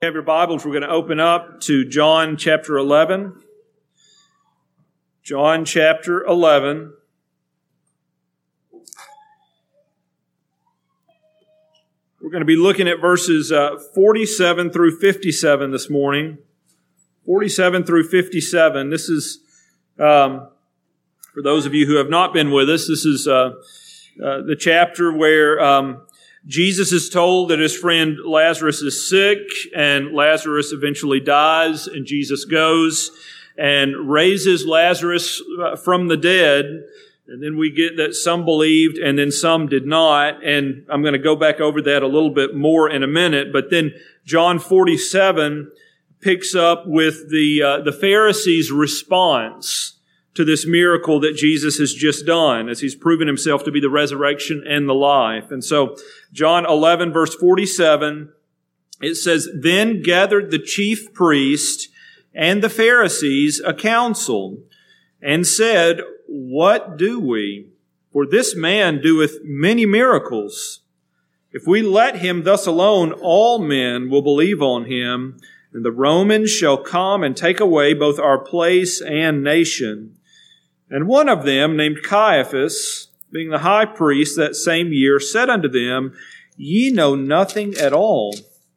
Have your Bibles, we're going to open up to John chapter 11. John chapter 11. We're going to be looking at verses 47 through 57 this morning. 47 through 57. This is, for those of you who have not been with us, this is the chapter where Jesus is told that his friend Lazarus is sick, and Lazarus eventually dies, and Jesus goes and raises Lazarus from the dead. And then we get that some believed and then some did not. And I'm going to go back over that a little bit more in a minute. But then John 47 picks up with the Pharisees' response to this miracle that Jesus has just done, as he's proven himself to be the resurrection and the life. And so John 11 verse 47, it says, "Then gathered the chief priest and the Pharisees a council, and said, What do we? For this man doeth many miracles. If we let him thus alone, all men will believe on him, and the Romans shall come and take away both our place and nation. And one of them, named Caiaphas, being the high priest that same year, said unto them, Ye know nothing at all,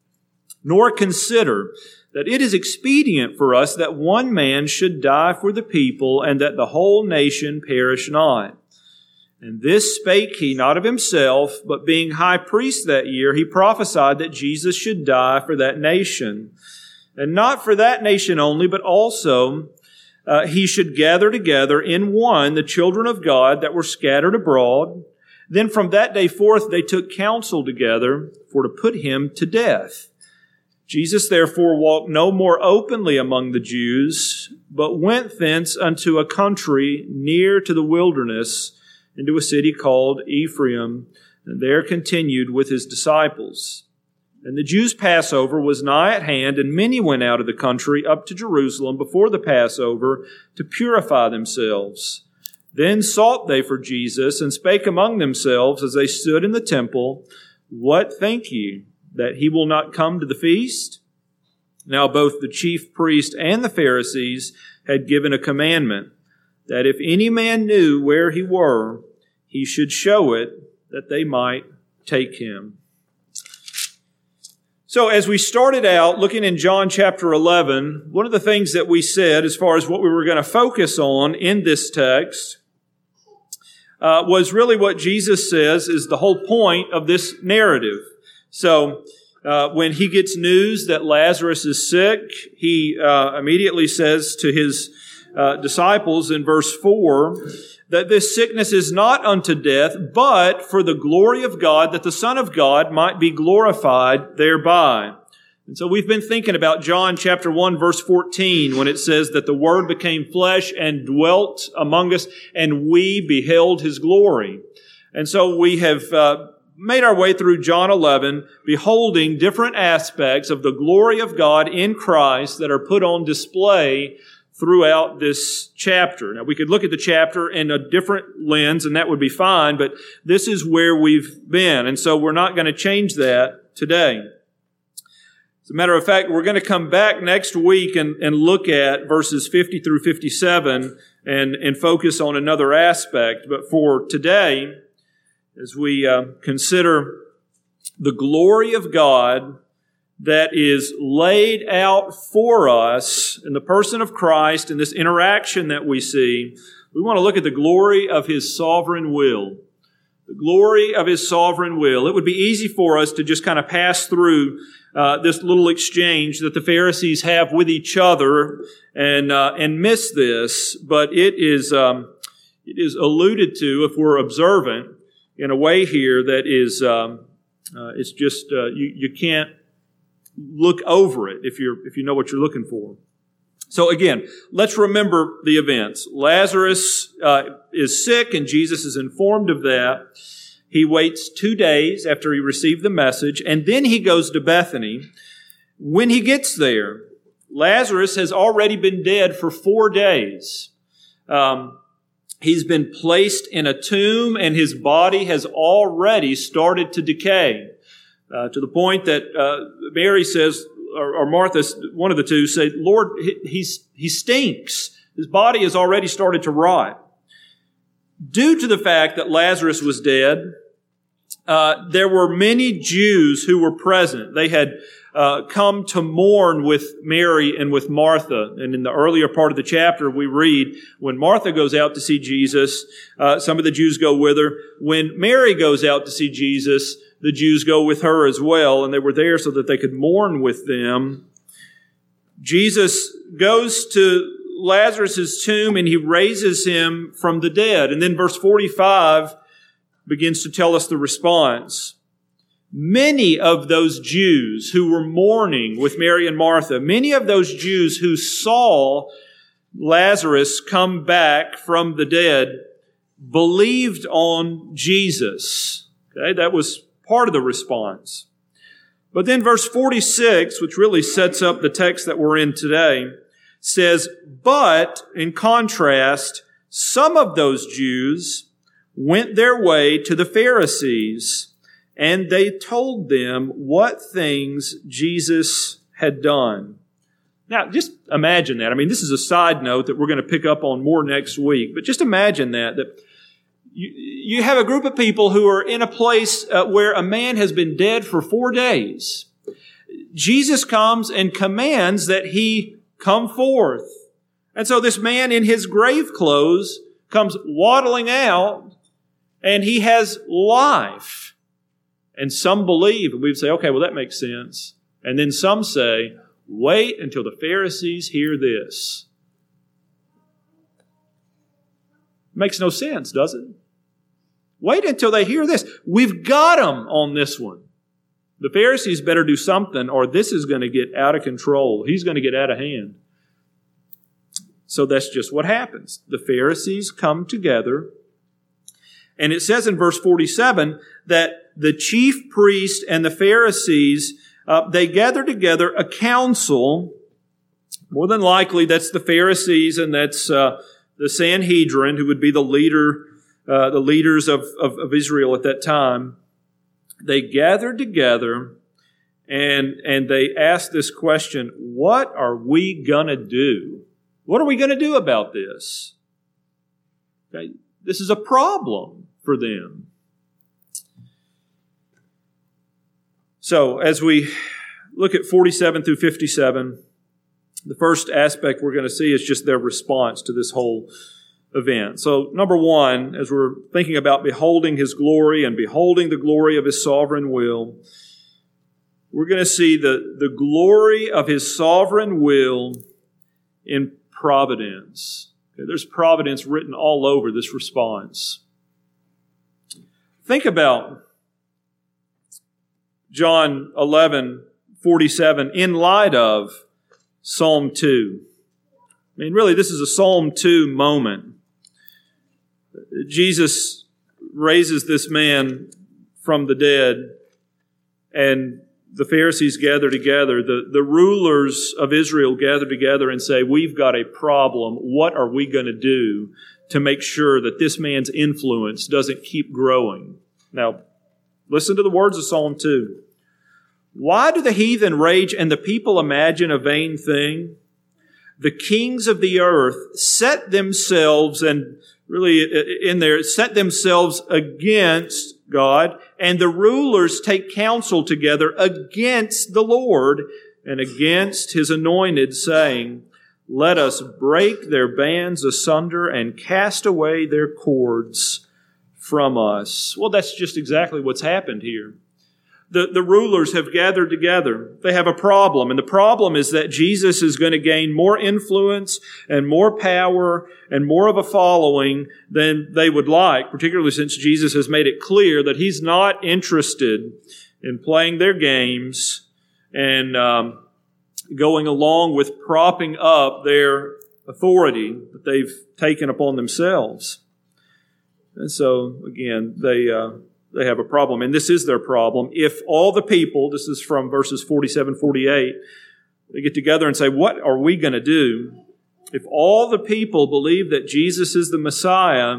nor consider that it is expedient for us that one man should die for the people, and that the whole nation perish not. And this spake he not of himself, but being high priest that year, he prophesied that Jesus should die for that nation. And not for that nation only, but also he should gather together in one the children of God that were scattered abroad. Then from that day forth they took counsel together for to put him to death. Jesus therefore walked no more openly among the Jews, but went thence unto a country near to the wilderness, into a city called Ephraim, and there continued with his disciples. And the Jews' Passover was nigh at hand, and many went out of the country up to Jerusalem before the Passover to purify themselves. Then sought they for Jesus, and spake among themselves as they stood in the temple, What think ye, that he will not come to the feast? Now both the chief priest and the Pharisees had given a commandment, that if any man knew where he were, he should show it, that they might take him. So as we started out looking in John chapter 11, one of the things that we said as far as what we were going to focus on in this text was really what Jesus says is the whole point of this narrative. So when he gets news that Lazarus is sick, he immediately says to his disciples in verse 4 that this sickness is not unto death, but for the glory of God, that the Son of God might be glorified thereby. And so we've been thinking about John chapter 1 verse 14 when it says that the Word became flesh and dwelt among us, and we beheld His glory. And so we have made our way through John 11, beholding different aspects of the glory of God in Christ that are put on display throughout this chapter. Now, we could look at the chapter in a different lens, and that would be fine, but this is where we've been, and so we're not going to change that today. As a matter of fact, we're going to come back next week and look at verses 50 through 57 and focus on another aspect. But for today, as we consider the glory of God that is laid out for us in the person of Christ and this interaction that we see, we want to look at the glory of His sovereign will. The glory of His sovereign will. It would be easy for us to just kind of pass through this little exchange that the Pharisees have with each other and miss this, but it is alluded to if we're observant in a way here that is it's just you can't look over it if you know what you're looking for. So again, let's remember the events. Lazarus is sick, and Jesus is informed of that. He waits 2 days after he received the message, and then he goes to Bethany. When he gets there, Lazarus has already been dead for 4 days. He's been placed in a tomb, and his body has already started to decay. To the point that Mary says, or Martha, one of the two, said, Lord, he stinks. His body has already started to rot. Due to the fact that Lazarus was dead, there were many Jews who were present. They had come to mourn with Mary and with Martha. And in the earlier part of the chapter, we read, when Martha goes out to see Jesus, some of the Jews go with her. When Mary goes out to see Jesus, the Jews go with her as well, and they were there so that they could mourn with them. Jesus goes to Lazarus' tomb and he raises him from the dead. And then verse 45 begins to tell us the response. Many of those Jews who were mourning with Mary and Martha, many of those Jews who saw Lazarus come back from the dead, believed on Jesus. Okay, that was part of the response. But then verse 46, which really sets up the text that we're in today, says, but in contrast, some of those Jews went their way to the Pharisees, and they told them what things Jesus had done. Now, just imagine that. I mean, this is a side note that we're going to pick up on more next week, but just imagine that you have a group of people who are in a place where a man has been dead for 4 days. Jesus comes and commands that he come forth. And so this man in his grave clothes comes waddling out, and he has life. And some believe, and we'd say, okay, well, that makes sense. And then some say, wait until the Pharisees hear this. Makes no sense, does it? Wait until they hear this. We've got them on this one. The Pharisees better do something, or this is going to get out of control. He's going to get out of hand. So that's just what happens. The Pharisees come together, and it says in verse 47 that the chief priest and the Pharisees, they gather together a council. More than likely, that's the Pharisees, and that's the Sanhedrin, who would be the leaders of Israel at that time. They gathered together, and they asked this question: what are we going to do? What are we going to do about this? Okay, this is a problem for them. So, as we look at 47 through 57, the first aspect we're going to see is just their response to this whole event. So, number one, as we're thinking about beholding His glory and beholding the glory of His sovereign will, we're going to see the glory of His sovereign will in providence. Okay, there's providence written all over this response. Think about John 11:47 in light of Psalm 2. I mean, really, this is a Psalm 2 moment. Jesus raises this man from the dead, and the Pharisees gather together. The rulers of Israel gather together and say, we've got a problem. What are we going to do to make sure that this man's influence doesn't keep growing? Now, listen to the words of Psalm 2. Why do the heathen rage and the people imagine a vain thing? The kings of the earth set themselves, and really in there, set themselves against God, and the rulers take counsel together against the Lord and against His anointed, saying, let us break their bands asunder and cast away their cords from us. Well, that's just exactly what's happened here. The rulers have gathered together. They have a problem, and the problem is that Jesus is going to gain more influence and more power and more of a following than they would like, particularly since Jesus has made it clear that He's not interested in playing their games and going along with propping up their authority that they've taken upon themselves. And so, again, they have a problem, and this is their problem. If all the people, this is from verses 47, 48, they get together and say, what are we going to do? If all the people believe that Jesus is the Messiah,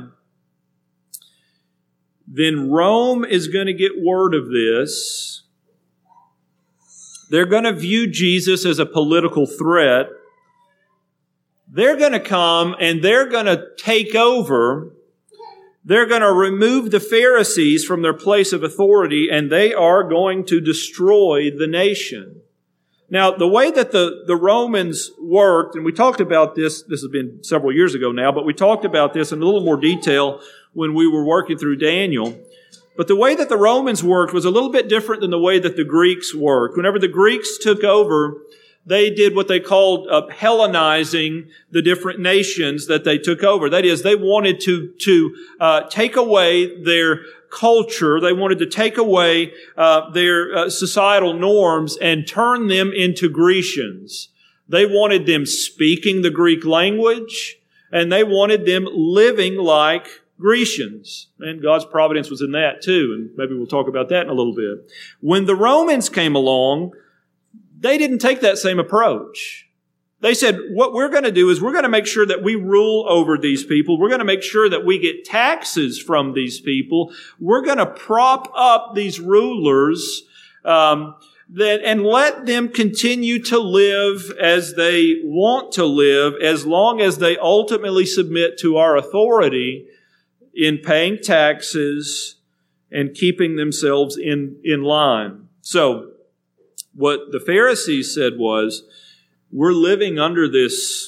then Rome is going to get word of this, They're going to view Jesus as a political threat. They're going to come and they're going to take over. They're going to remove the Pharisees from their place of authority, and they are going to destroy the nation. Now, the way that the Romans worked, and we talked about this has been several years ago now, but we talked about this in a little more detail when we were working through Daniel. But the way that the Romans worked was a little bit different than the way that the Greeks worked. Whenever the Greeks took over, they did what they called Hellenizing the different nations that they took over. That is, they wanted to take away their culture. They wanted to take away their societal norms and turn them into Grecians. They wanted them speaking the Greek language, and they wanted them living like Grecians. And God's providence was in that too, and maybe we'll talk about that in a little bit. When the Romans came along, they didn't take that same approach. They said, what we're going to do is we're going to make sure that we rule over these people. We're going to make sure that we get taxes from these people. We're going to prop up these rulers and let them continue to live as they want to live, as long as they ultimately submit to our authority in paying taxes and keeping themselves in line. So, what the Pharisees said was, we're living under this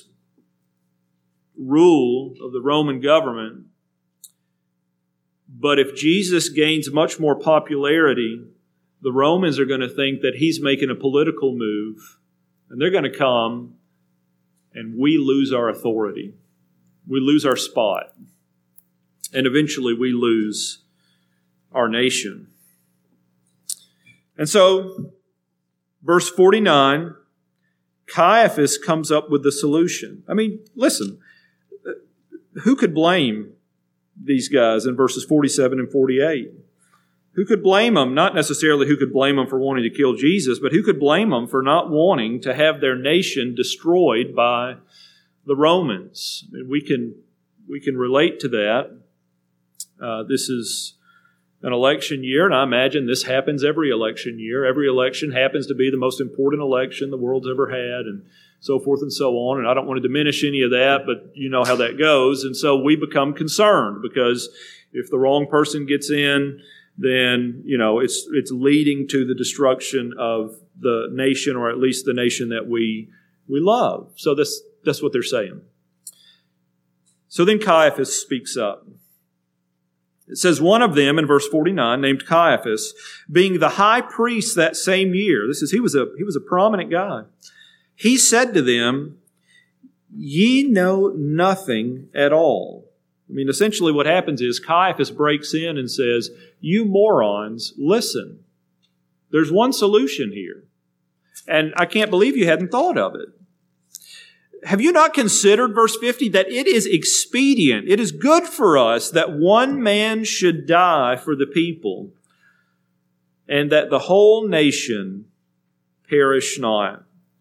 rule of the Roman government, but if Jesus gains much more popularity, the Romans are going to think that he's making a political move, and they're going to come, and we lose our authority. We lose our spot. And eventually we lose our nation. And so, verse 49, Caiaphas comes up with the solution. I mean, listen, who could blame these guys in verses 47 and 48? Who could blame them? Not necessarily who could blame them for wanting to kill Jesus, but who could blame them for not wanting to have their nation destroyed by the Romans? I mean, we can relate to that. This is an election year, and I imagine this happens every election year. Every election happens to be the most important election the world's ever had, and so forth and so on. And I don't want to diminish any of that, but you know how that goes. And so we become concerned because if the wrong person gets in, then it's leading to the destruction of the nation, or at least the nation that we love. So that's what they're saying. So then Caiaphas speaks up. It says, one of them, in verse 49, named Caiaphas, being the high priest that same year, he was a prominent guy. He said to them, ye know nothing at all. I mean, essentially what happens is Caiaphas breaks in and says, you morons, listen. There's one solution here. And I can't believe you hadn't thought of it. Have you not considered, verse 50, that it is expedient, it is good for us that one man should die for the people, and that the whole nation perish not?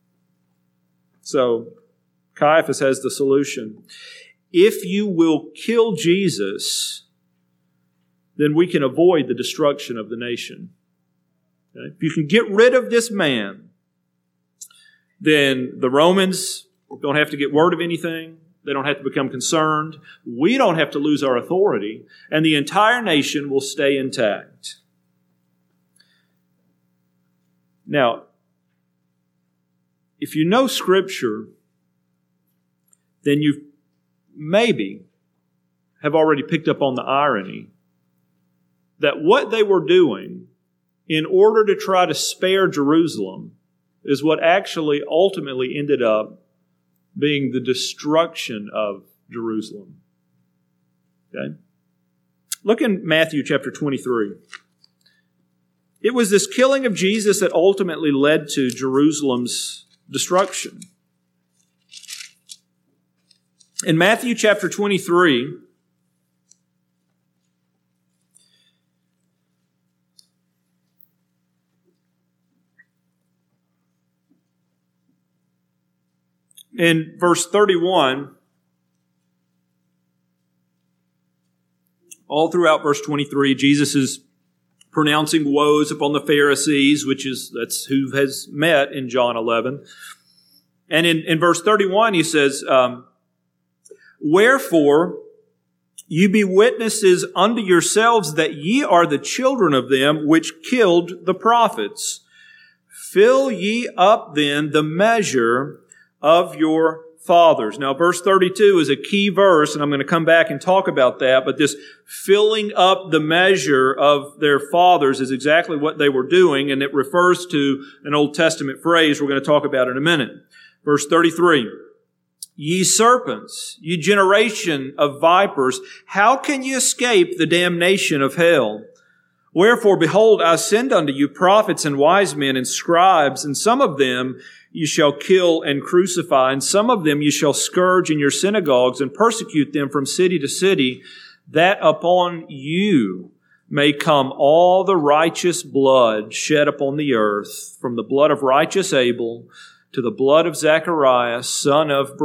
So, Caiaphas has the solution. If you will kill Jesus, then we can avoid the destruction of the nation. Okay? If you can get rid of this man, then the Romans don't have to get word of anything. They don't have to become concerned. We don't have to lose our authority. And the entire nation will stay intact. Now, if you know Scripture, then you maybe have already picked up on the irony that what they were doing in order to try to spare Jerusalem is what actually ultimately ended up being the destruction of Jerusalem. Okay? Look in Matthew chapter 23. It was this killing of Jesus that ultimately led to Jerusalem's destruction. In Matthew chapter 23, in verse 31, all throughout verse 23, Jesus is pronouncing woes upon the Pharisees, that's who has met in John 11. And in verse 31, he says, wherefore you be witnesses unto yourselves that ye are the children of them which killed the prophets. Fill ye up then the measure of your fathers. Now, verse 32 is a key verse, and I'm going to come back and talk about that, but this filling up the measure of their fathers is exactly what they were doing, and it refers to an Old Testament phrase we're going to talk about in a minute. Verse 33, ye serpents, ye generation of vipers, how can ye escape the damnation of hell? Wherefore, behold, I send unto you prophets and wise men and scribes, and some of them you shall kill and crucify, and some of them you shall scourge in your synagogues and persecute them from city to city, that upon you may come all the righteous blood shed upon the earth, from the blood of righteous Abel to the blood of Zacharias, son of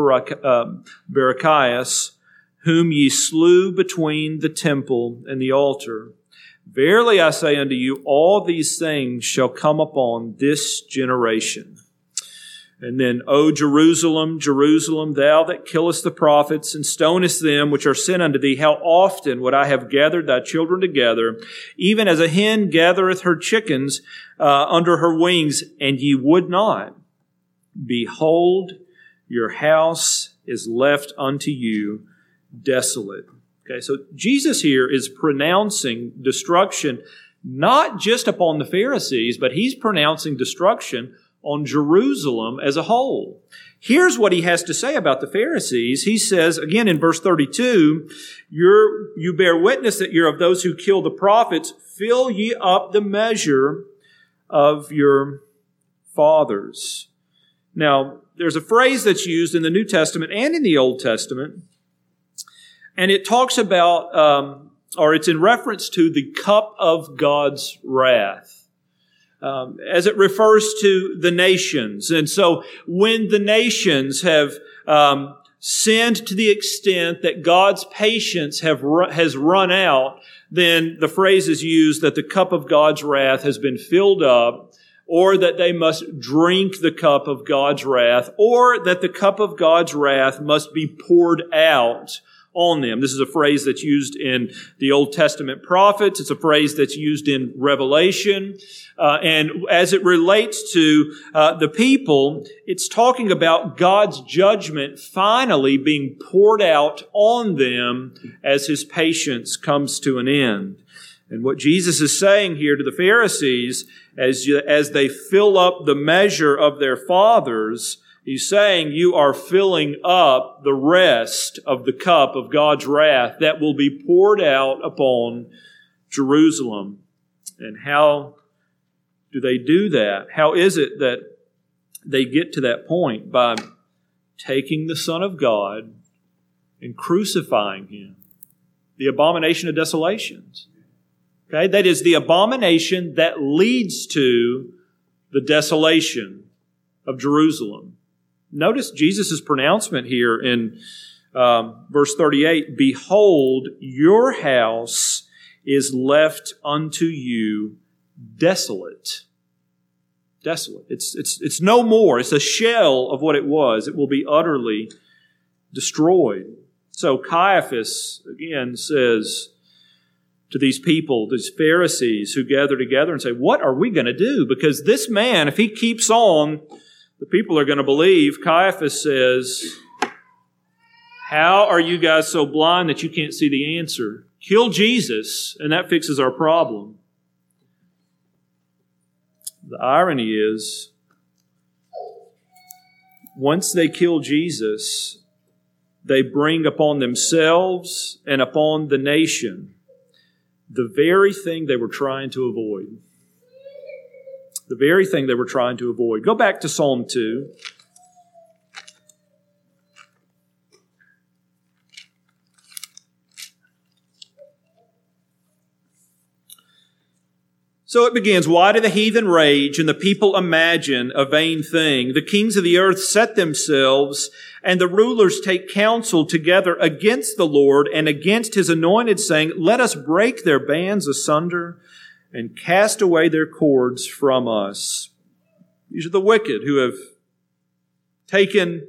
Barachias, whom ye slew between the temple and the altar. Verily I say unto you, all these things shall come upon this generation. And then, O Jerusalem, Jerusalem, thou that killest the prophets and stonest them which are sent unto thee, how often would I have gathered thy children together, even as a hen gathereth her chickens under her wings, and ye would not. Behold, your house is left unto you desolate. Okay, so Jesus here is pronouncing destruction not just upon the Pharisees, but he's pronouncing destruction on Jerusalem as a whole. Here's what he has to say about the Pharisees. He says, again in verse 32, you bear witness that you're of those who kill the prophets. Fill ye up the measure of your fathers. Now, there's a phrase that's used in the New Testament and in the Old Testament, and it talks about, or it's in reference to the cup of God's wrath. As it refers to the nations. And so when the nations have sinned to the extent that God's patience has run out, then the phrase is used that the cup of God's wrath has been filled up, or that they must drink the cup of God's wrath, or that the cup of God's wrath must be poured out on them. This is a phrase that's used in the Old Testament prophets. It's a phrase that's used in Revelation. And as it relates to the people, it's talking about God's judgment finally being poured out on them as His patience comes to an end. And what Jesus is saying here to the Pharisees, as they fill up the measure of their fathers, He's saying you are filling up the rest of the cup of God's wrath that will be poured out upon Jerusalem. And how do they do that? How is it that they get to that point? By taking the Son of God and crucifying Him. The abomination of desolations. Okay, that is the abomination that leads to the desolation of Jerusalem. Notice Jesus' pronouncement here in verse 38, behold, your house is left unto you desolate. Desolate. It's no more. It's a shell of what it was. It will be utterly destroyed. So Caiaphas, again, says to these people, these Pharisees who gather together and say, what are we going to do? Because this man, if he keeps on, the people are going to believe. Caiaphas says, how are you guys so blind that you can't see the answer? Kill Jesus, and that fixes our problem. The irony is, once they kill Jesus, they bring upon themselves and upon the nation the very thing they were trying to avoid. The very thing they were trying to avoid. Go back to Psalm 2. So it begins, why do the heathen rage and the people imagine a vain thing? The kings of the earth set themselves, and the rulers take counsel together against the Lord and against His anointed, saying, let us break their bands asunder and cast away their cords from us. These are the wicked who have taken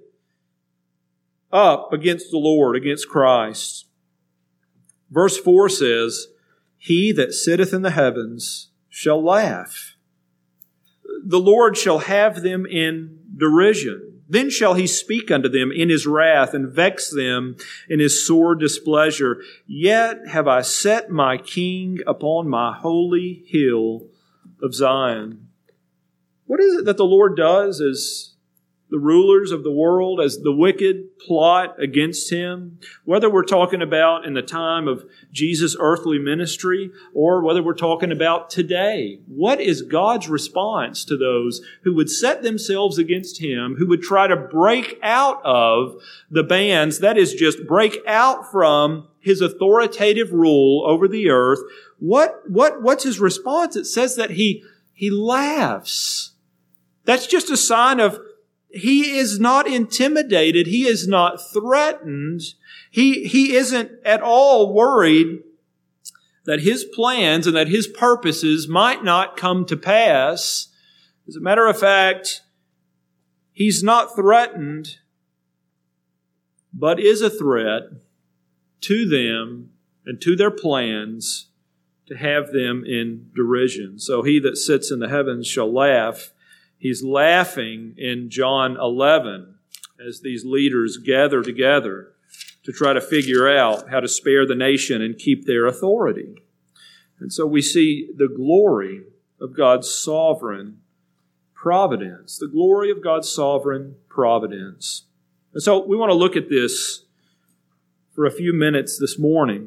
up against the Lord, against Christ. Verse 4 says, He that sitteth in the heavens shall laugh. The Lord shall have them in derision. Then shall He speak unto them in His wrath, and vex them in His sore displeasure. Yet have I set my King upon my holy hill of Zion. What is it that the Lord does as the rulers of the world, as the wicked plot against Him? Whether we're talking about in the time of Jesus' earthly ministry, or whether we're talking about today, what is God's response to those who would set themselves against Him, who would try to break out of the bands, that is, just break out from His authoritative rule over the earth? What's His response? It says that He laughs. That's just a sign of He is not intimidated. He is not threatened. He isn't at all worried that His plans and that His purposes might not come to pass. As a matter of fact, He's not threatened, but is a threat to them and to their plans to have them in derision. So He that sits in the heavens shall laugh. He's laughing in John 11 as these leaders gather together to try to figure out how to spare the nation and keep their authority. And so we see the glory of God's sovereign providence. The glory of God's sovereign providence. And so we want to look at this for a few minutes this morning.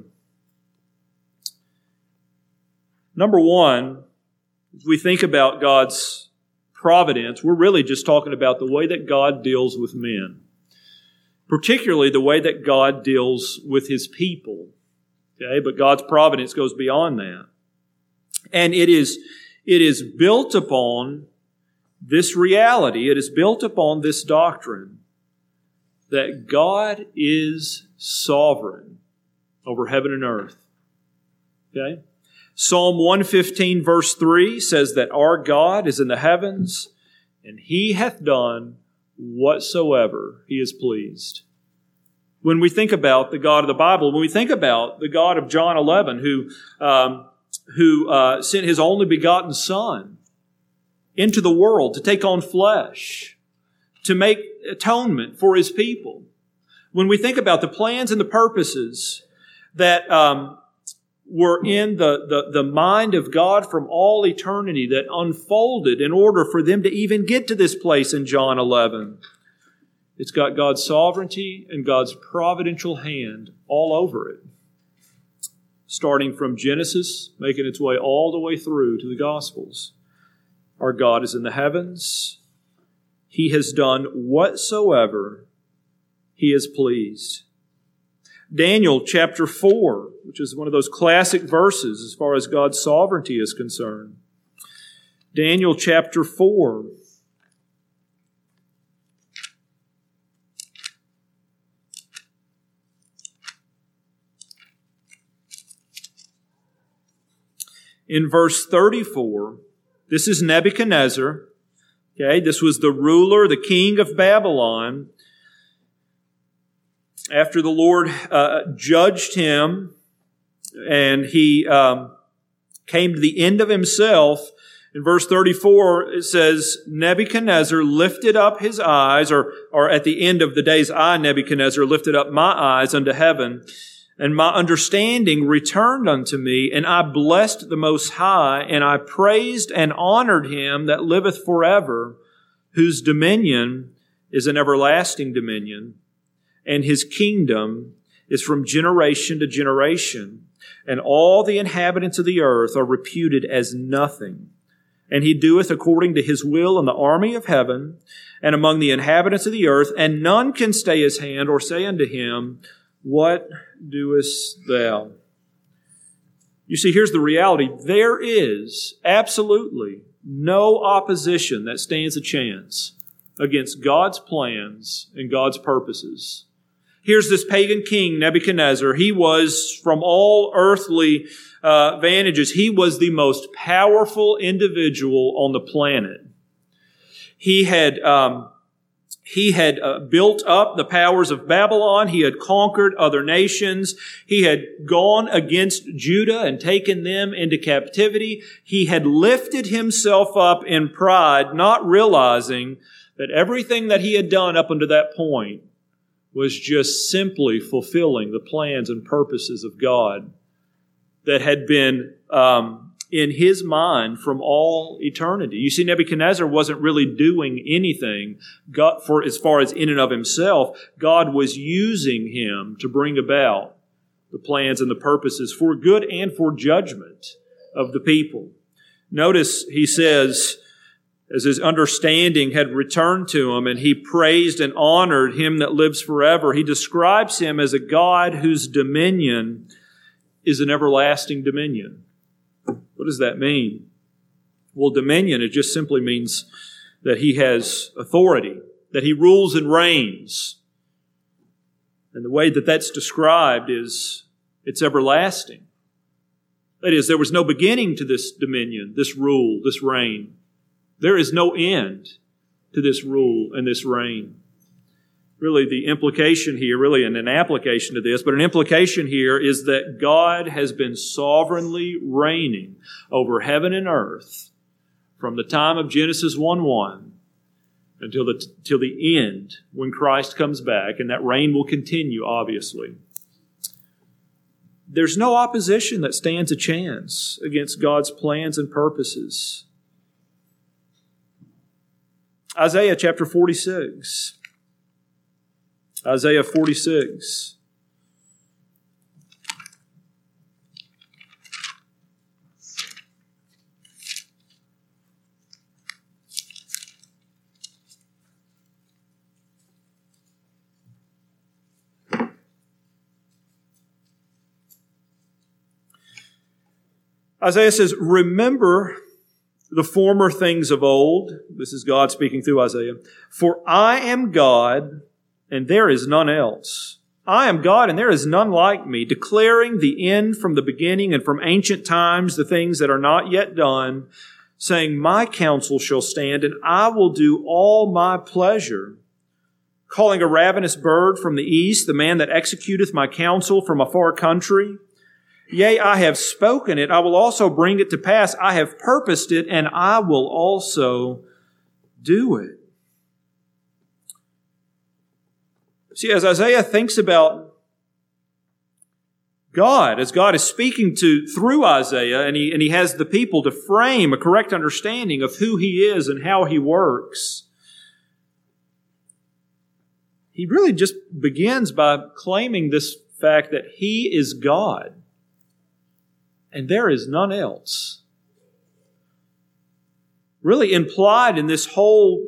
Number one, as we think about God's providence, we're really just talking about the way that God deals with men, particularly the way that God deals with His people. Okay, but God's providence goes beyond that. And it is built upon this reality, it is built upon this doctrine that God is sovereign over heaven and earth. Okay? Psalm 115 verse 3 says that our God is in the heavens, and He hath done whatsoever He is pleased. When we think about the God of the Bible, when we think about the God of John 11, who sent His only begotten Son into the world to take on flesh, to make atonement for His people. When we think about the plans and the purposes that were in the mind of God from all eternity that unfolded in order for them to even get to this place in John 11. It's got God's sovereignty and God's providential hand all over it. Starting from Genesis, making its way all the way through to the Gospels. Our God is in the heavens. He has done whatsoever He is pleased. Daniel chapter 4, which is one of those classic verses as far as God's sovereignty is concerned. Daniel chapter 4. In verse 34, this is Nebuchadnezzar. Okay, this was the ruler, the king of Babylon. After the Lord judged him and he came to the end of himself, in verse 34 it says, Nebuchadnezzar lifted up his eyes, or at the end of the days I, Nebuchadnezzar, lifted up my eyes unto heaven, and my understanding returned unto me, and I blessed the Most High, and I praised and honored Him that liveth forever, whose dominion is an everlasting dominion, and His kingdom is from generation to generation. And all the inhabitants of the earth are reputed as nothing. And He doeth according to His will in the army of heaven and among the inhabitants of the earth, and none can stay His hand or say unto Him, What doest thou? You see, here's the reality. There is absolutely no opposition that stands a chance against God's plans and God's purposes. Here's this pagan king, Nebuchadnezzar. He was, from all earthly vantages, he was the most powerful individual on the planet. He had built up the powers of Babylon. He had conquered other nations. He had gone against Judah and taken them into captivity. He had lifted himself up in pride, not realizing that everything that he had done up until that point was just simply fulfilling the plans and purposes of God that had been in his mind from all eternity. You see, Nebuchadnezzar wasn't really doing anything for as far as in and of himself. God was using him to bring about the plans and the purposes for good and for judgment of the people. Notice he says, as his understanding had returned to him and he praised and honored him that lives forever, he describes him as a God whose dominion is an everlasting dominion. What does that mean? Well, dominion, it just simply means that he has authority, that he rules and reigns. And the way that that's described is it's everlasting. That is, there was no beginning to this dominion, this rule, this reign. There is no end to this rule and this reign. Really, the implication here, really an application to this, but an implication here is that God has been sovereignly reigning over heaven and earth from the time of Genesis 1:1 until the end when Christ comes back, and that reign will continue, obviously. There's no opposition that stands a chance against God's plans and purposes. Isaiah chapter 46. Isaiah 46. Isaiah says, "Remember the former things of old." This is God speaking through Isaiah. "For I am God, and there is none else. I am God, and there is none like me, declaring the end from the beginning and from ancient times the things that are not yet done, saying, my counsel shall stand, and I will do all my pleasure. Calling a ravenous bird from the east, the man that executeth my counsel from a far country. Yea, I have spoken it, I will also bring it to pass. I have purposed it, and I will also do it." See, as Isaiah thinks about God, as God is speaking through Isaiah, and he has the people to frame a correct understanding of who He is and how He works, he really just begins by claiming this fact that He is God, and there is none else. Really implied in this whole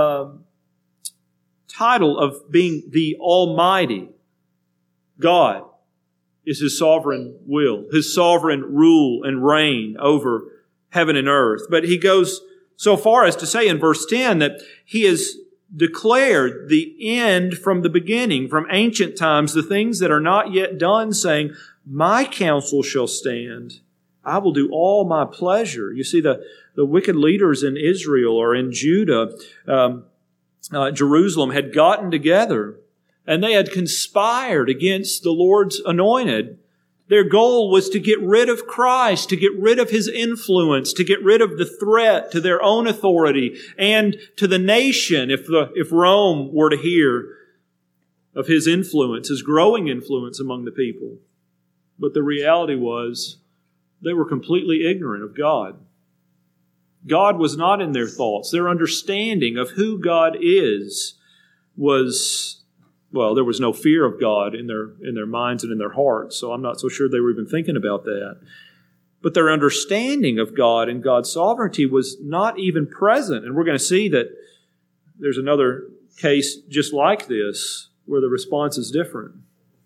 title of being the Almighty God is His sovereign will, His sovereign rule and reign over heaven and earth. But he goes so far as to say in verse 10 that He has declared the end from the beginning, from ancient times, the things that are not yet done, saying, my counsel shall stand. I will do all my pleasure. You see, the wicked leaders in Israel or in Judah, Jerusalem had gotten together and they had conspired against the Lord's anointed. Their goal was to get rid of Christ, to get rid of His influence, to get rid of the threat to their own authority and to the nation if Rome were to hear of His influence, His growing influence among the people. But the reality was they were completely ignorant of God. God was not in their thoughts. Their understanding of who God is was, well, there was no fear of God in their minds and in their hearts, so I'm not so sure they were even thinking about that. But their understanding of God and God's sovereignty was not even present. And we're going to see that there's another case just like this where the response is different.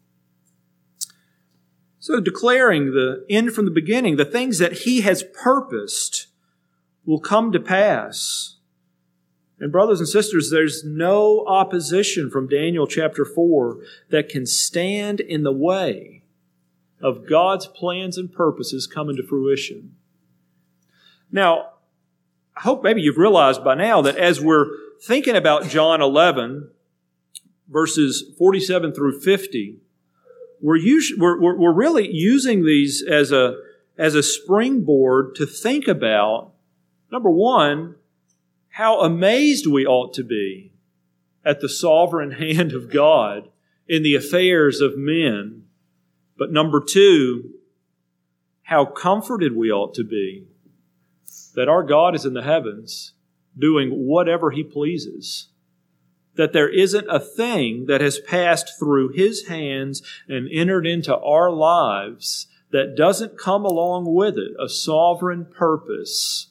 So declaring the end from the beginning, the things that He has purposed will come to pass. And brothers and sisters, there's no opposition from Daniel chapter 4 that can stand in the way of God's plans and purposes coming to fruition. Now, I hope maybe you've realized by now that as we're thinking about John 11, verses 47 through 50, we're really using these as a springboard to think about, number one, how amazed we ought to be at the sovereign hand of God in the affairs of men. But number two, how comforted we ought to be that our God is in the heavens doing whatever He pleases. That there isn't a thing that has passed through His hands and entered into our lives that doesn't come along with it a sovereign purpose.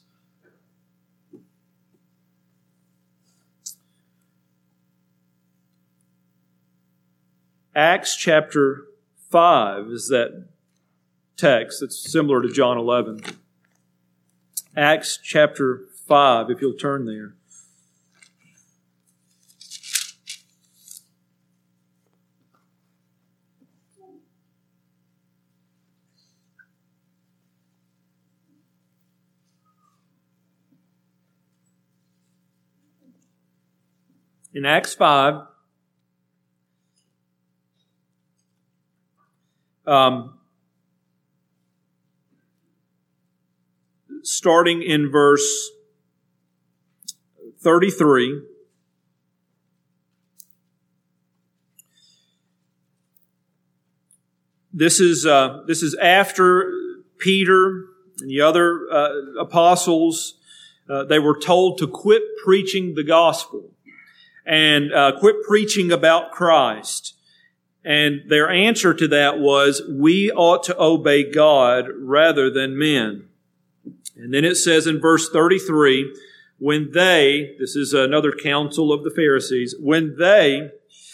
Acts chapter 5 is that text that's similar to John 11. Acts chapter 5, if you'll turn there. In Acts 5, starting in verse 33, this is after Peter and the other apostles, they were told to quit preaching the gospel and quit preaching about Christ. And their answer to that was, we ought to obey God rather than men. And then it says in verse 33, when they, this is another council of the Pharisees, when they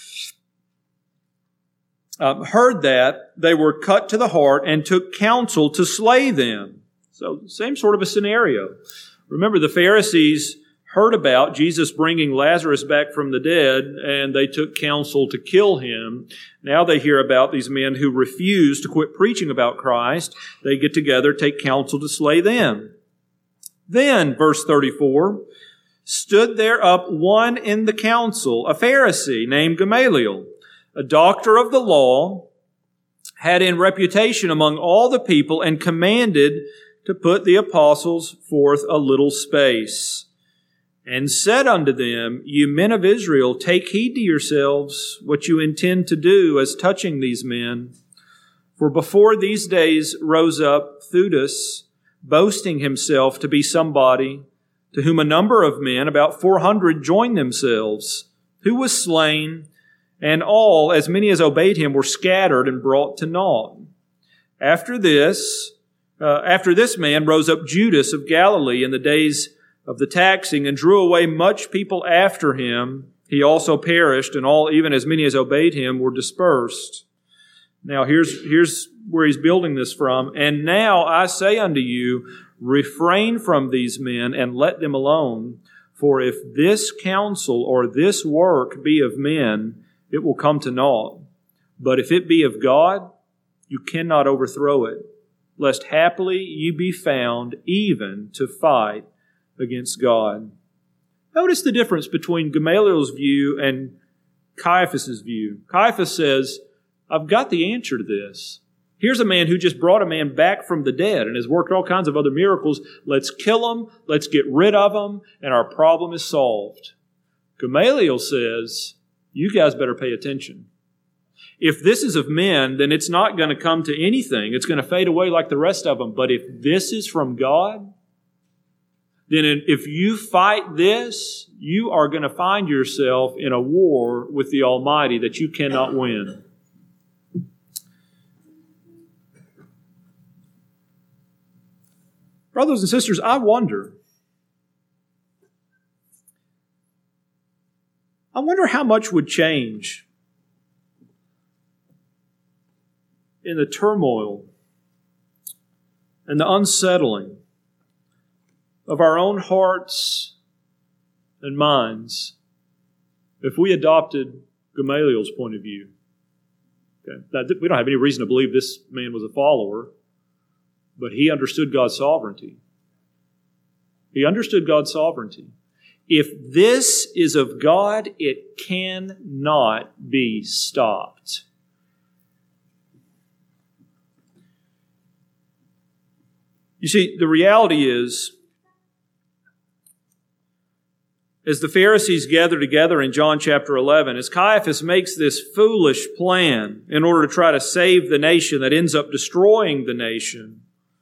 heard that, they were cut to the heart and took counsel to slay them. So, same sort of a scenario. Remember, the Pharisees heard about Jesus bringing Lazarus back from the dead, and they took counsel to kill him. Now they hear about these men who refuse to quit preaching about Christ. They get together, take counsel to slay them. Then, verse 34, stood there up one in the council, a Pharisee named Gamaliel, a doctor of the law, had in reputation among all the people, and commanded to put the apostles forth a little space, and said unto them, you men of Israel, take heed to yourselves what you intend to do as touching these men. For before these days rose up Theudas, boasting himself to be somebody, to whom a number of men, about 400, joined themselves, who was slain, and all, as many as obeyed him, were scattered and brought to naught. After this man rose up Judas of Galilee in the days of the taxing, and drew away much people after him. He also perished, and all, even as many as obeyed him, were dispersed. Now here's where he's building this from. And now I say unto you, refrain from these men and let them alone. For if this counsel or this work be of men, it will come to naught. But if it be of God, you cannot overthrow it, lest haply you be found even to fight against God. Notice the difference between Gamaliel's view and Caiaphas' view. Caiaphas says, I've got the answer to this. Here's a man who just brought a man back from the dead and has worked all kinds of other miracles. Let's kill him, let's get rid of him, and our problem is solved. Gamaliel says, you guys better pay attention. If this is of men, then it's not going to come to anything. It's going to fade away like the rest of them. But if this is from God, then if you fight this, you are going to find yourself in a war with the Almighty that you cannot win. Brothers and sisters, I wonder how much would change in the turmoil and the unsettling of our own hearts and minds if we adopted Gamaliel's point of view. Okay. Now, we don't have any reason to believe this man was a follower, but he understood God's sovereignty. He understood God's sovereignty. If this is of God, it cannot be stopped. You see, the reality is, as the Pharisees gather together in John chapter 11, as Caiaphas makes this foolish plan in order to try to save the nation that ends up destroying the nation,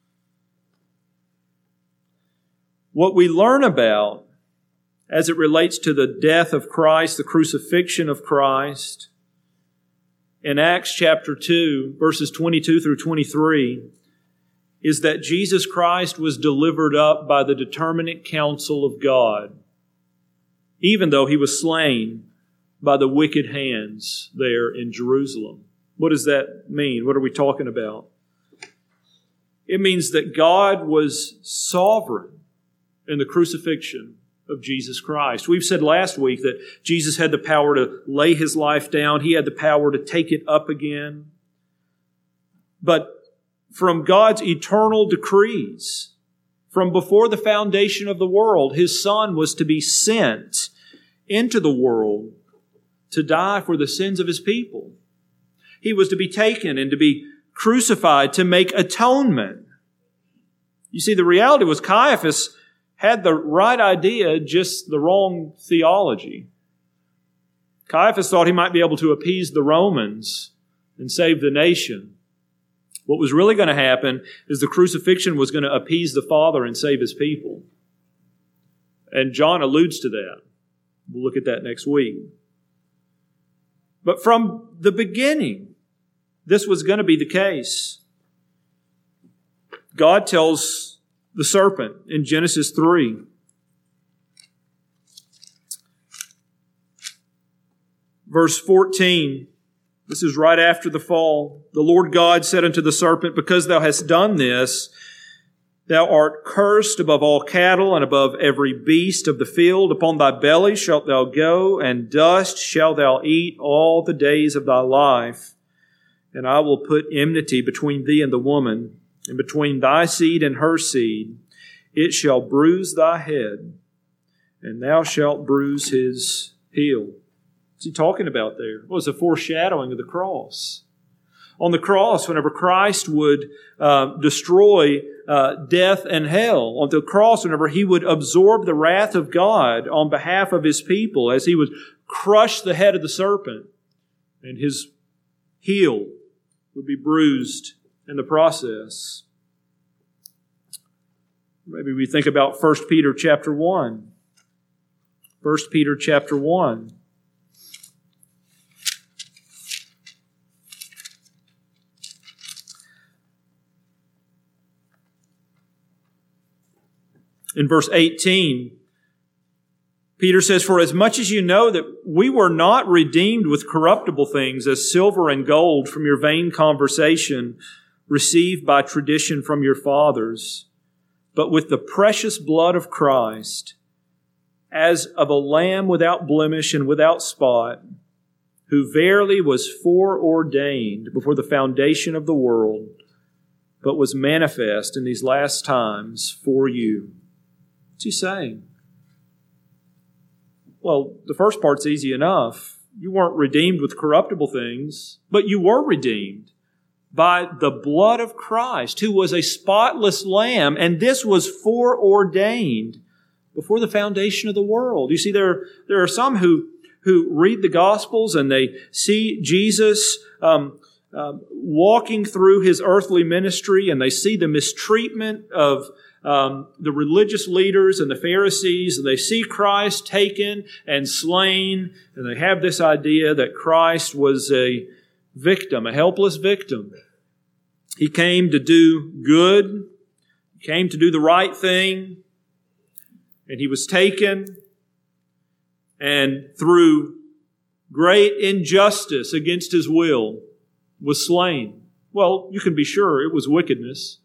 what we learn about as it relates to the death of Christ, the crucifixion of Christ, in Acts chapter 2, verses 22 through 23, is that Jesus Christ was delivered up by the determinate counsel of God, even though he was slain by the wicked hands there in Jerusalem. What does that mean? What are we talking about? It means that God was sovereign in the crucifixion of Jesus Christ. We've said last week that Jesus had the power to lay his life down. He had the power to take it up again. But from God's eternal decrees, from before the foundation of the world, his Son was to be sent into the world to die for the sins of his people. He was to be taken and to be crucified to make atonement. You see, the reality was Caiaphas had the right idea, just the wrong theology. Caiaphas thought he might be able to appease the Romans and save the nation. What was really going to happen is the crucifixion was going to appease the Father and save his people. And John alludes to that. We'll look at that next week. But from the beginning, this was going to be the case. God tells the serpent in Genesis 3, verse 14, this is right after the fall. The Lord God said unto the serpent, because thou hast done this, thou art cursed above all cattle and above every beast of the field. Upon thy belly shalt thou go, and dust shalt thou eat all the days of thy life. And I will put enmity between thee and the woman, and between thy seed and her seed. It shall bruise thy head, and thou shalt bruise his heel. What's he talking about there? Well, it's a foreshadowing of the cross. On the cross, whenever Christ would destroy death and hell, on the cross, whenever he would absorb the wrath of God on behalf of his people, as he would crush the head of the serpent, and his heel would be bruised in the process. Maybe we think about 1 Peter chapter 1. 1 Peter chapter 1. In verse 18, Peter says, for as much as you know that we were not redeemed with corruptible things as silver and gold from your vain conversation received by tradition from your fathers, but with the precious blood of Christ, as of a lamb without blemish and without spot, who verily was foreordained before the foundation of the world, but was manifest in these last times for you. What's he saying? Well, the first part's easy enough. You weren't redeemed with corruptible things, but you were redeemed by the blood of Christ, who was a spotless lamb, and this was foreordained before the foundation of the world. You see, there are some who read the Gospels and they see Jesus walking through his earthly ministry, and they see the mistreatment of the religious leaders and the Pharisees, and they see Christ taken and slain, and they have this idea that Christ was a victim, a helpless victim. He came to do good. He came to do the right thing. And he was taken, and through great injustice against his will was slain. Well, you can be sure it was wickedness.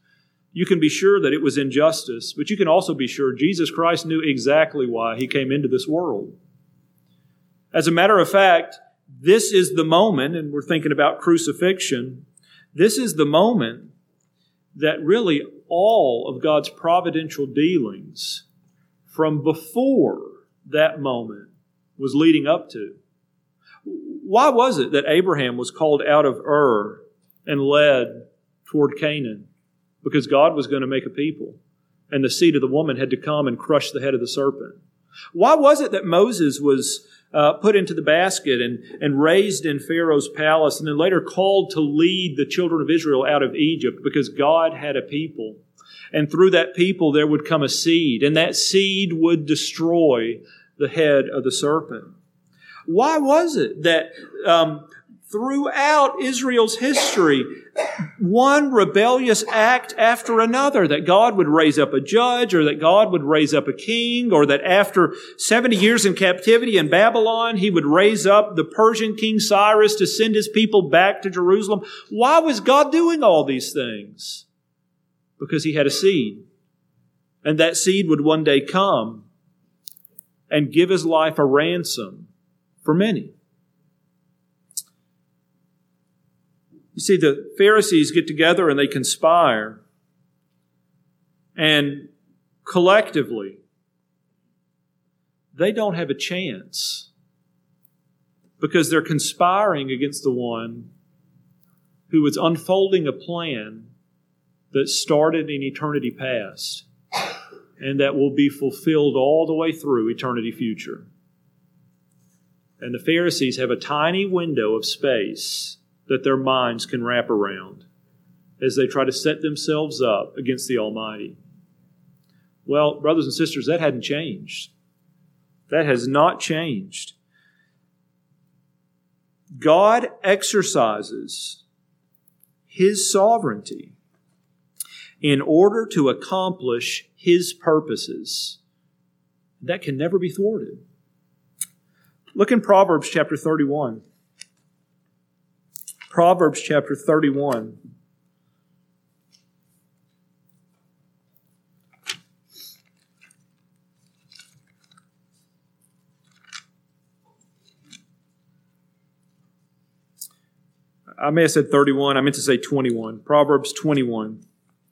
You can be sure that it was injustice, but you can also be sure Jesus Christ knew exactly why He came into this world. As a matter of fact, this is the moment, and we're thinking about crucifixion, this is the moment that really all of God's providential dealings from before that moment was leading up to. Why was it that Abraham was called out of Ur and led toward Canaan? Because God was going to make a people, and the seed of the woman had to come and crush the head of the serpent. Why was it that Moses was put into the basket and raised in Pharaoh's palace and then later called to lead the children of Israel out of Egypt? Because God had a people. And through that people there would come a seed, and that seed would destroy the head of the serpent. Why was it that throughout Israel's history, one rebellious act after another, that God would raise up a judge, or that God would raise up a king, or that after 70 years in captivity in Babylon, He would raise up the Persian king Cyrus to send his people back to Jerusalem? Why was God doing all these things? Because He had a seed. And that seed would one day come and give His life a ransom for many. You see, the Pharisees get together and they conspire. And collectively, they don't have a chance because they're conspiring against the one who is unfolding a plan that started in eternity past and that will be fulfilled all the way through eternity future. And the Pharisees have a tiny window of space that their minds can wrap around as they try to set themselves up against the Almighty. Well, brothers and sisters, that hadn't changed. That has not changed. God exercises His sovereignty in order to accomplish His purposes. That can never be thwarted. Look in Proverbs chapter 31. Proverbs chapter 31. I may have said 31. I meant to say 21. Proverbs 21.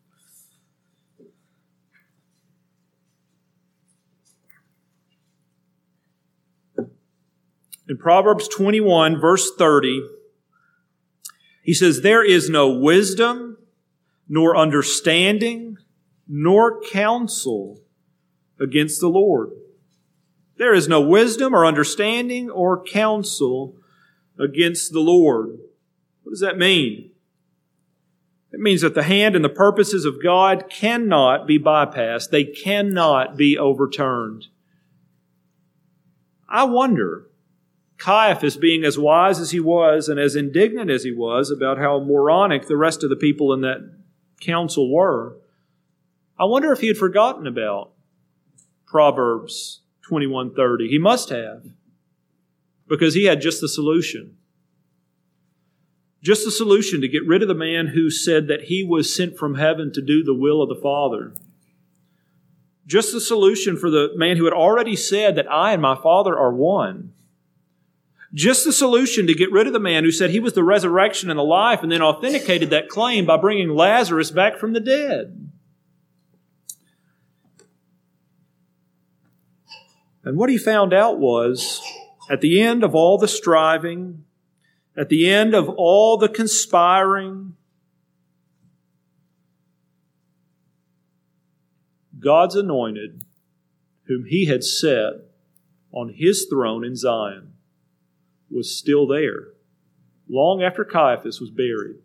In Proverbs 21, verse 30, he says, "There is no wisdom, nor understanding, nor counsel against the Lord." There is no wisdom or understanding or counsel against the Lord. What does that mean? It means that the hand and the purposes of God cannot be bypassed. They cannot be overturned. I wonder, Caiaphas, being as wise as he was and as indignant as he was about how moronic the rest of the people in that council were, I wonder if he had forgotten about Proverbs 21:30. He must have, because he had just the solution. Just the solution to get rid of the man who said that he was sent from heaven to do the will of the Father. Just the solution for the man who had already said that I and my Father are one. Just the solution to get rid of the man who said he was the resurrection and the life and then authenticated that claim by bringing Lazarus back from the dead. And what he found out was, at the end of all the striving, at the end of all the conspiring, God's anointed, whom He had set on His throne in Zion, was still there, long after Caiaphas was buried.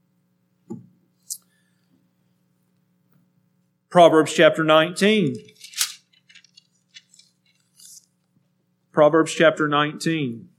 Proverbs chapter 19. Proverbs chapter 19.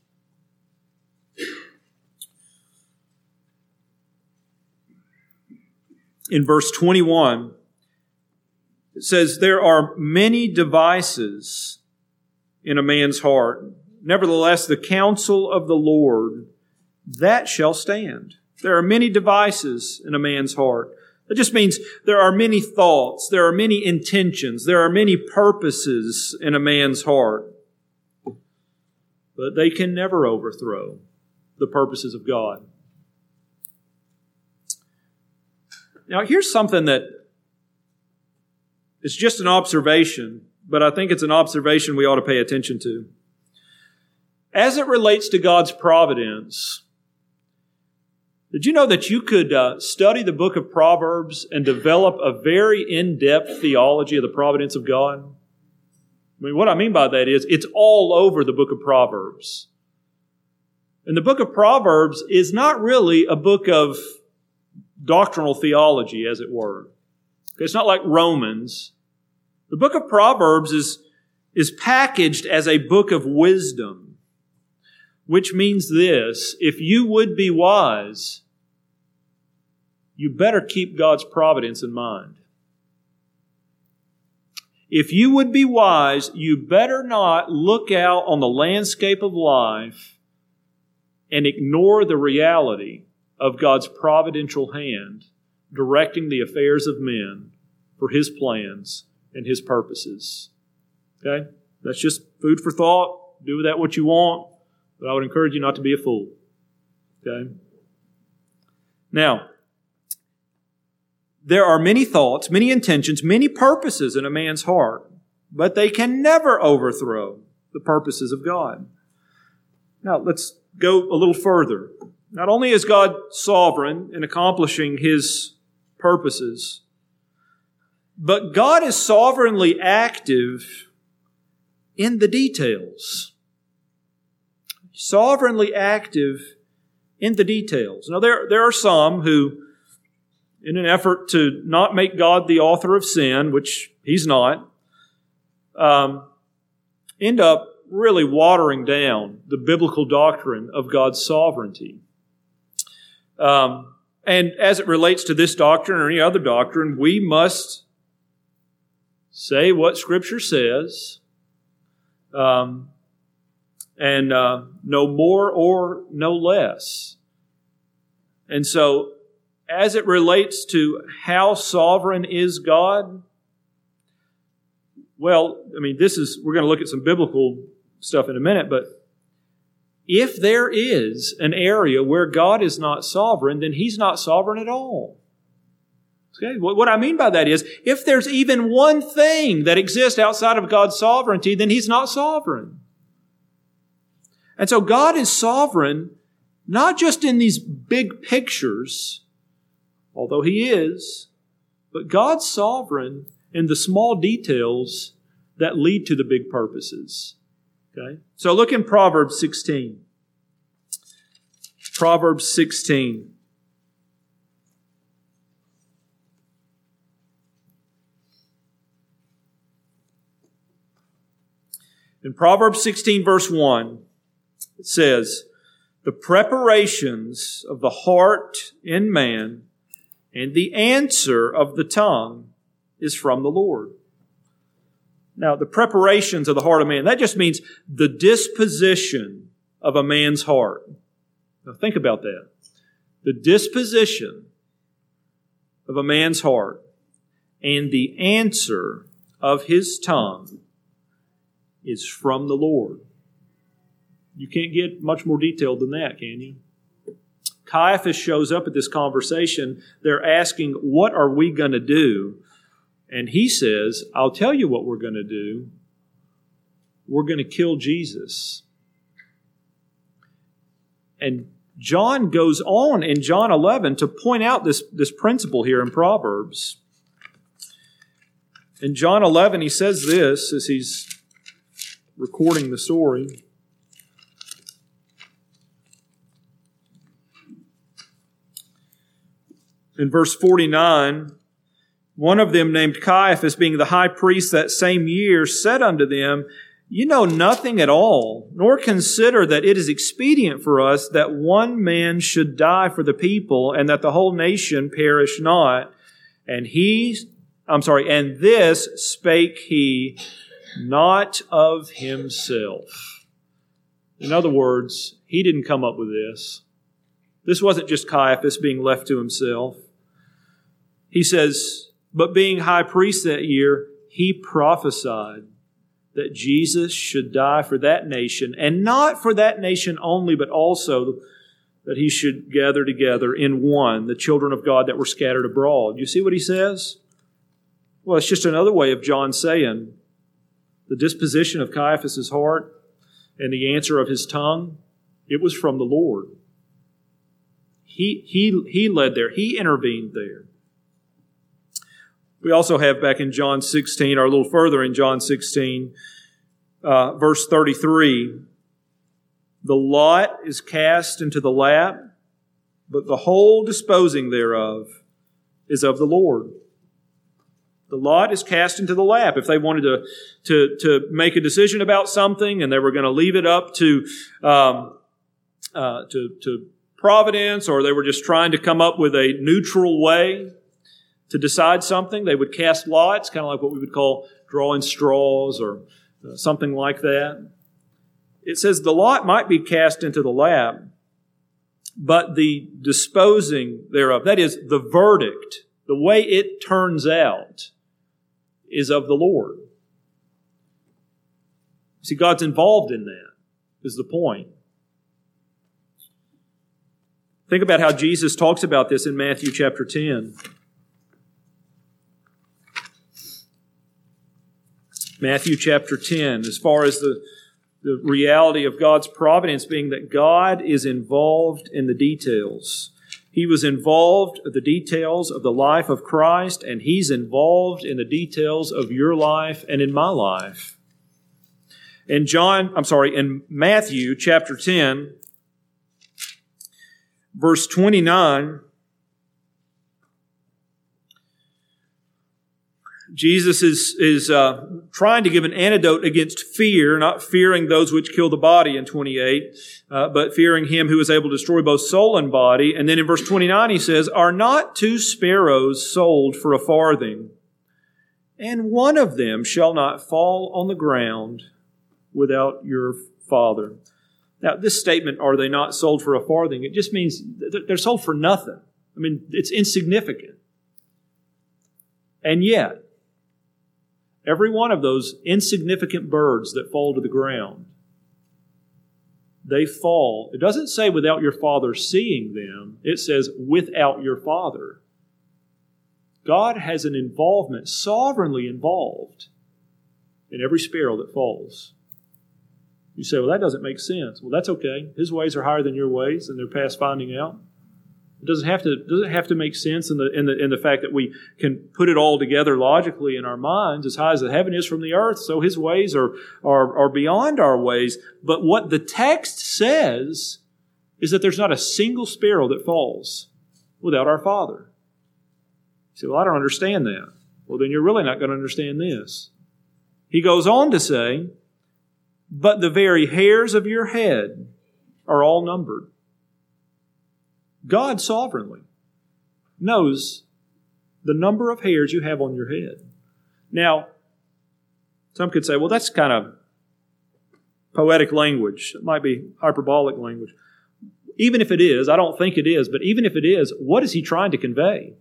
In verse 21, it says, "There are many devices in a man's heart. Nevertheless, the counsel of the Lord, that shall stand." There are many devices in a man's heart. It just means there are many thoughts, there are many intentions, there are many purposes in a man's heart. But they can never overthrow the purposes of God. Now, here's something that is just an observation, but I think it's an observation we ought to pay attention to. As it relates to God's providence, did you know that you could study the book of Proverbs and develop a very in-depth theology of the providence of God? I mean, what I mean by that is it's all over the book of Proverbs. And the book of Proverbs is not really a book of doctrinal theology, as it were. It's not like Romans. The book of Proverbs is packaged as a book of wisdom, which means this: if you would be wise, you better keep God's providence in mind. If you would be wise, you better not look out on the landscape of life and ignore the reality of God's providential hand directing the affairs of men for His plans and His purposes. Okay? That's just food for thought. Do with that what you want, but I would encourage you not to be a fool. Okay? Now, there are many thoughts, many intentions, many purposes in a man's heart, but they can never overthrow the purposes of God. Now, let's go a little further. Not only is God sovereign in accomplishing His purposes, but God is sovereignly active in the details. Sovereignly active in the details. Now, there are some who, in an effort to not make God the author of sin, which He's not, end up really watering down the biblical doctrine of God's sovereignty. And as it relates to this doctrine or any other doctrine, we must say what Scripture says, and no more or no less. And so, as it relates to how sovereign is God, well, I mean, we're going to look at some biblical stuff in a minute, but if there is an area where God is not sovereign, then He's not sovereign at all. Okay? What I mean by that is, if there's even one thing that exists outside of God's sovereignty, then He's not sovereign. And so God is sovereign not just in these big pictures, although He is, but God's sovereign in the small details that lead to the big purposes. Okay? So look in Proverbs 16. Proverbs 16. In Proverbs 16, verse 1, it says, "The preparations of the heart in man and the answer of the tongue is from the Lord." Now, the preparations of the heart of man, that just means the disposition of a man's heart. Now, think about that. The disposition of a man's heart and the answer of his tongue is from the Lord. You can't get much more detailed than that, can you? Caiaphas shows up at this conversation. They're asking, what are we going to do? And he says, I'll tell you what we're going to do. We're going to kill Jesus. And John goes on in John 11 to point out this principle here in Proverbs. In John 11, he says this as he's recording the story. In verse 49, one of them named Caiaphas, being the high priest that same year, said unto them, "You know nothing at all, nor consider that it is expedient for us that one man should die for the people, and that the whole nation perish not. And this spake he not of himself." In other words, he didn't come up with this. This wasn't just Caiaphas being left to himself. he says, but being high priest that year, he prophesied that Jesus should die for that nation, and not for that nation only, but also that he should gather together in one the children of God that were scattered abroad. You see what he says? Well, it's just another way of John saying the disposition of Caiaphas' heart and the answer of his tongue, it was from the Lord. He led there. He intervened there. We also have back in John 16, or a little further in John 16, verse 33, the lot is cast into the lap, but the whole disposing thereof is of the Lord. The lot is cast into the lap. If they wanted to make a decision about something and they were going to leave it up to providence, or they were just trying to come up with a neutral way to decide something, they would cast lots, kind of like what we would call drawing straws or something like that. It says the lot might be cast into the lap, but the disposing thereof, that is, the verdict, the way it turns out, is of the Lord. See, God's involved in that, is the point. Think about how Jesus talks about this in Matthew chapter 10. Matthew chapter 10, as far as the reality of God's providence being that God is involved in the details. He was involved in the details of the life of Christ, and He's involved in the details of your life and in my life. In Matthew chapter 10, verse 29, Jesus is trying to give an antidote against fear, not fearing those which kill the body in 28, but fearing Him who is able to destroy both soul and body. And then in verse 29 He says, "Are not 2 sparrows sold for a farthing? And one of them shall not fall on the ground without your Father." Now, this statement, "Are they not sold for a farthing?" it just means they're sold for nothing. I mean, it's insignificant. And yet, every one of those insignificant birds that fall to the ground, they fall. It doesn't say without your Father seeing them. It says without your Father. God has an involvement, sovereignly involved, in every sparrow that falls. You say, well, that doesn't make sense. Well, that's okay. His ways are higher than your ways, and they're past finding out. It doesn't have to make sense in the fact that we can put it all together logically in our minds. As high as the heaven is from the earth, so His ways are beyond our ways. But what the text says is that there's not a single sparrow that falls without our Father. You say, well, I don't understand that. Well, then you're really not going to understand this. He goes on to say, "But the very hairs of your head are all numbered." God sovereignly knows the number of hairs you have on your head. Now, some could say, well, that's kind of poetic language. It might be hyperbolic language. Even if it is, I don't think it is, but even if it is, what is He trying to convey?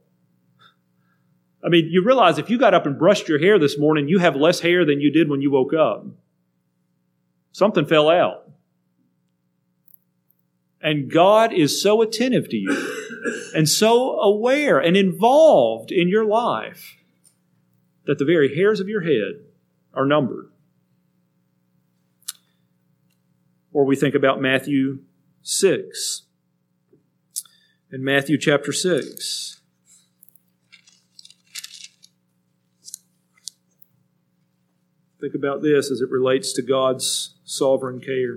I mean, you realize if you got up and brushed your hair this morning, you have less hair than you did when you woke up. Something fell out. And God is so attentive to you and so aware and involved in your life that the very hairs of your head are numbered. Or we think about Matthew 6. In Matthew chapter 6, think about this as it relates to God's sovereign care.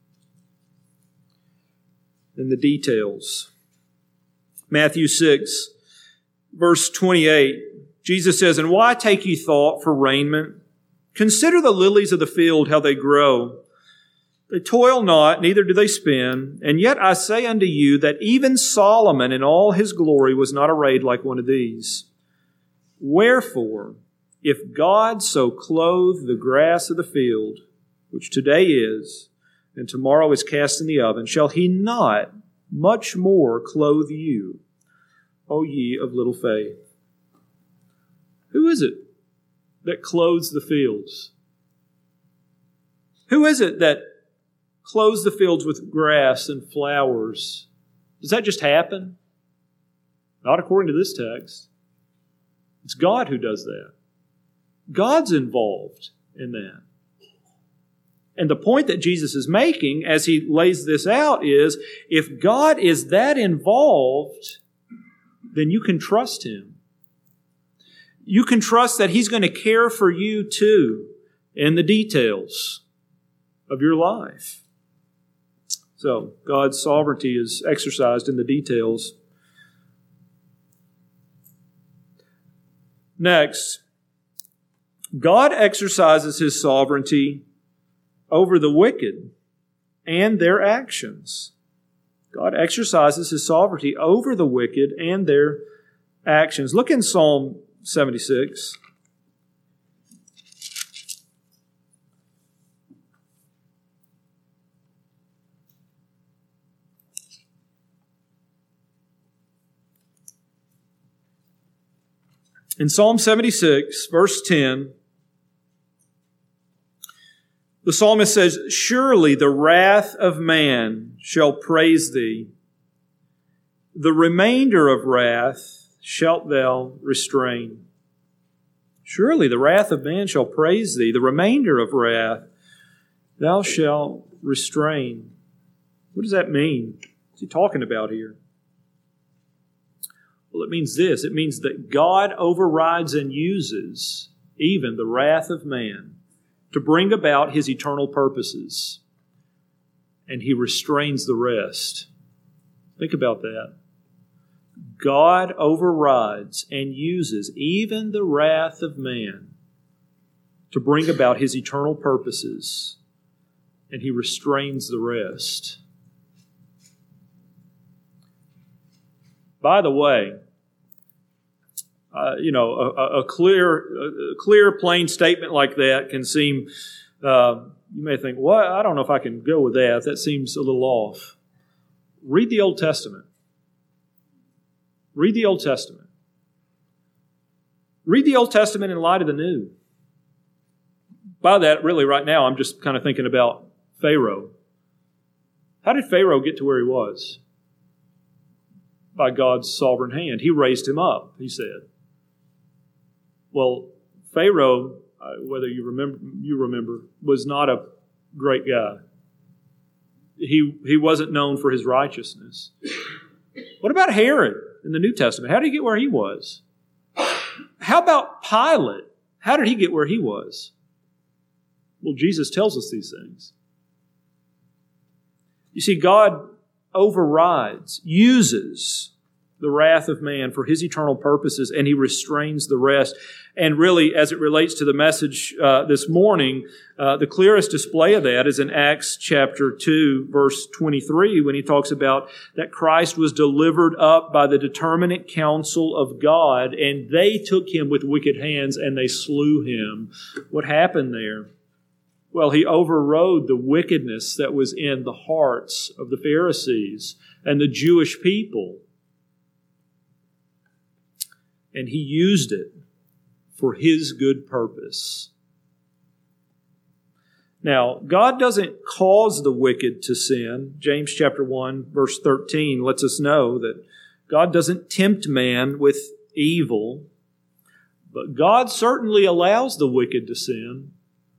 In the details. Matthew 6, verse 28, Jesus says, "And why take ye thought for raiment? Consider the lilies of the field, how they grow. They toil not, neither do they spin. And yet I say unto you that even Solomon in all his glory was not arrayed like one of these. Wherefore, if God so clothe the grass of the field, which today is, and tomorrow is cast in the oven, shall He not much more clothe you, O ye of little faith? Who is it that clothes the fields? Who is it that clothes the fields with grass and flowers? Does that just happen? Not according to this text. It's God who does that. God's involved in that. And the point that Jesus is making as he lays this out is, if God is that involved, then you can trust Him. You can trust that He's going to care for you too in the details of your life. So, God's sovereignty is exercised in the details. Next, God exercises His sovereignty over the wicked and their actions. God exercises His sovereignty over the wicked and their actions. Look in Psalm 76. In Psalm 76, verse 10, the psalmist says, "Surely the wrath of man shall praise Thee. The remainder of wrath shalt Thou restrain." Surely the wrath of man shall praise Thee. The remainder of wrath Thou shalt restrain. What does that mean? What's he talking about here? Well, it means this. It means that God overrides and uses even the wrath of man to bring about His eternal purposes. And He restrains the rest. Think about that. God overrides and uses even the wrath of man to bring about His eternal purposes. And He restrains the rest. By the way, a clear, plain statement like that can seem, you may think, well, I don't know if I can go with that. That seems a little off. Read the Old Testament. Read the Old Testament. Read the Old Testament in light of the New. By that, really, right now, I'm just kind of thinking about Pharaoh. How did Pharaoh get to where he was? By God's sovereign hand. He raised him up, he said. Well, Pharaoh, whether you remember, was not a great guy. He wasn't known for his righteousness. What about Herod in the New Testament? How did he get where he was? How about Pilate? How did he get where he was? Well, Jesus tells us these things. You see, God overrides, uses the wrath of man for His eternal purposes, and He restrains the rest. And really, as it relates to the message this morning, the clearest display of that is in Acts chapter 2, verse 23, when he talks about that Christ was delivered up by the determinate counsel of God, and they took Him with wicked hands, and they slew Him. What happened there? Well, He overrode the wickedness that was in the hearts of the Pharisees and the Jewish people. And He used it for His good purpose. Now, God doesn't cause the wicked to sin. James chapter 1, verse 13 lets us know that God doesn't tempt man with evil, but God certainly allows the wicked to sin.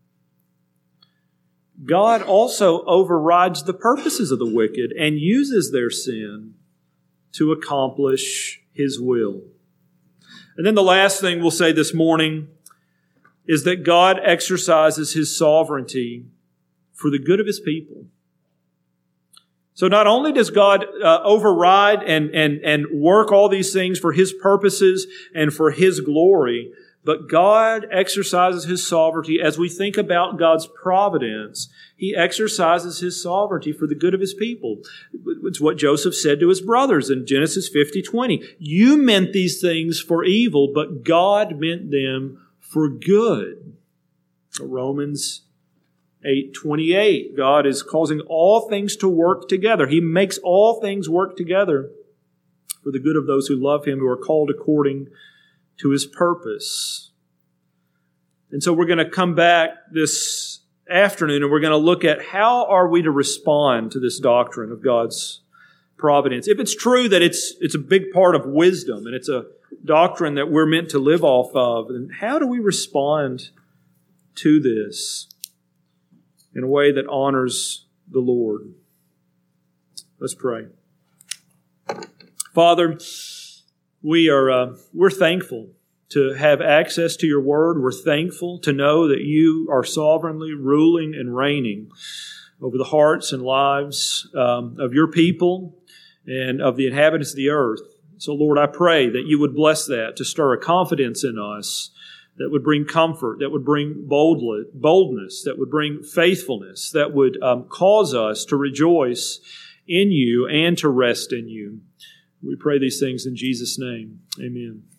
God also overrides the purposes of the wicked and uses their sin to accomplish His will. And then the last thing we'll say this morning is that God exercises His sovereignty for the good of His people. So not only does God override and work all these things for His purposes and for His glory, but God exercises His sovereignty as we think about God's providence. He exercises His sovereignty for the good of His people. It's what Joseph said to his brothers in Genesis 50:20. You meant these things for evil, but God meant them for good. Romans 8:28. God is causing all things to work together. He makes all things work together for the good of those who love Him, who are called according to His purpose. And so we're going to come back this afternoon and we're going to look at how are we to respond to this doctrine of God's providence. If it's true that it's a big part of wisdom and it's a doctrine that we're meant to live off of, then how do we respond to this in a way that honors the Lord? Let's pray. Father, we're thankful to have access to your word. We're thankful to know that you are sovereignly ruling and reigning over the hearts and lives of your people and of the inhabitants of the earth. So, Lord, I pray that you would bless that to stir a confidence in us that would bring comfort, that would bring boldness, that would bring faithfulness, that would cause us to rejoice in you and to rest in you. We pray these things in Jesus' name. Amen.